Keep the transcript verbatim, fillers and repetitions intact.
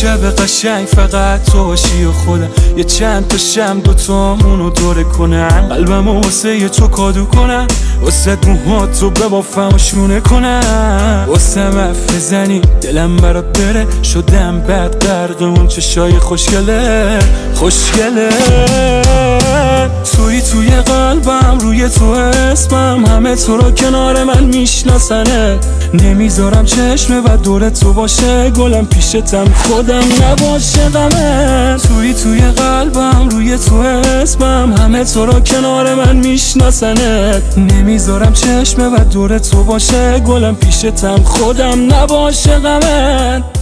شب قشنگ فقط تو باشی و خودم، یه چند تا شم دوتامونو دوره کنن، قلبمو واسه یه تو کادو کنم، واسه موهاتو ببافم و شونه کنم، واسه مف بزنی دلم برات بره، شدم بد غرق اون چشای خوشگله خوشگله. توی توی قلبم، روی تو اسمم، همه تو رو کنار من میشناسنه، نمیذارم چشم بد دور تو باشه، گلم پیشتم خودم نباشه غمه. توی توی قلبم، روی تو اسمم، همه تو رو کنار من میشناسنه، نمیذارم چشم بد دور تو باشه، گلم پیشتم خودم نباشه غمه.